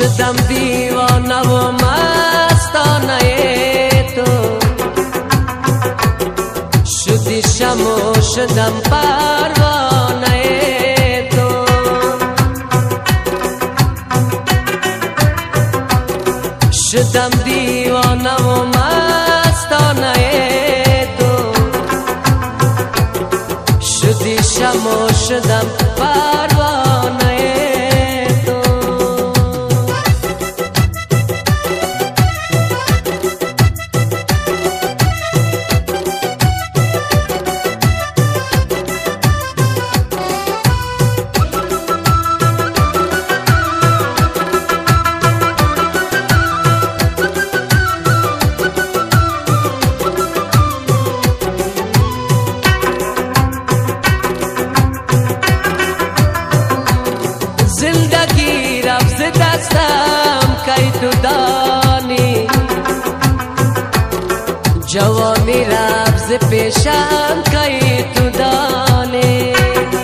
شدم دیوانه و مستانه تو، شدی شمع و شدم پروانه تو. شدم دیوانه و مستانه تو، شدی شمع و شدم پروانه تو. زندگی رفت ز دستم کی تو دانی، جوانی رفت ز پیشم کی تو دانی.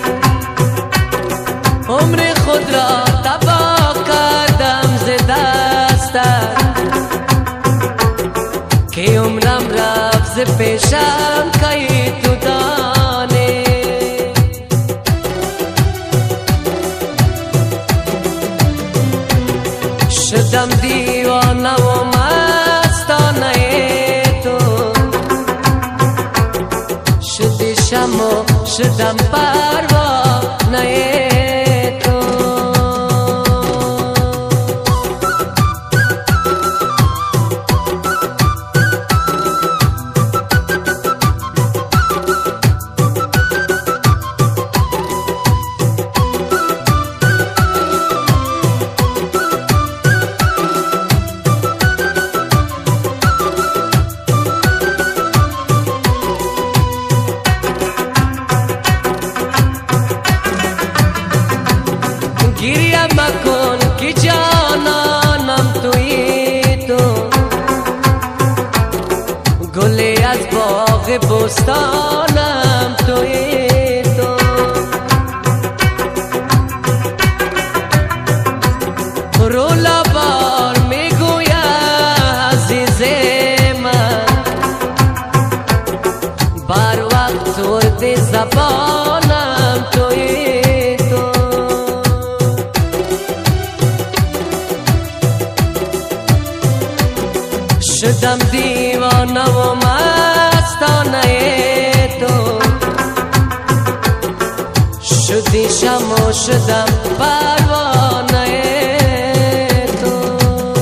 عمر خود را تباه کردم ز دستت، که عمرم رفت ز پیشم کی تو دانی. شدم دیوانه و مستانه تو، شدی شمع و شدم پروانه تو. گریه مکن که جانانم تویی تو، گلی از باغ بستانم تویی تو. رو لبار میگویم عزیز من، بر وقت ترد زبانم تویی. شدم دیوانه و مستانه تو، شدی شمع و شدم پروانه تو.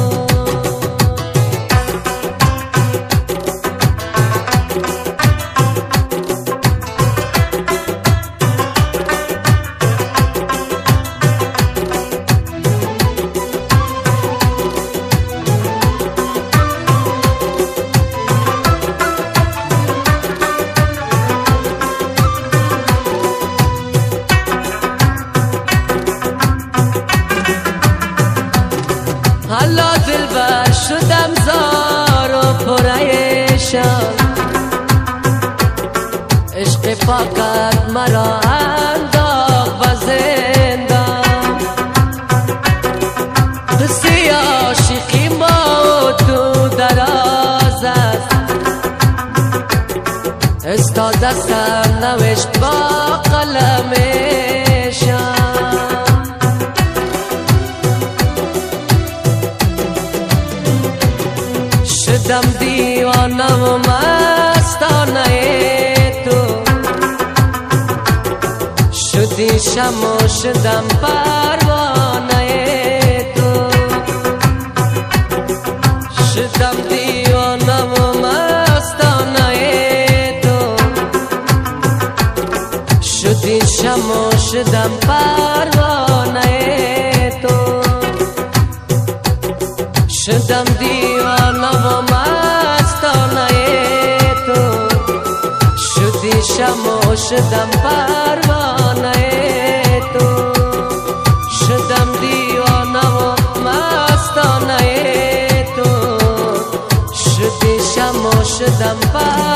حالا دلبر شدم زار و پریشان، عشق پاکت مرا انداخت به زندان. قصه عاشقی ما تو دراز است، استادستم نوشت با قلمشان. شدم دیوانه و مستانه تو، شدی شمع و شدم پروانه تو. شدم دیوانه و مستانه تو، شدی شمع و شدم پروانه تو. شدم دیوانه و مستانه تو، شدی شمع و شدم پروانه تو. شدم دیوانه و مستانه تو، شدی شمع و شدم پروانه.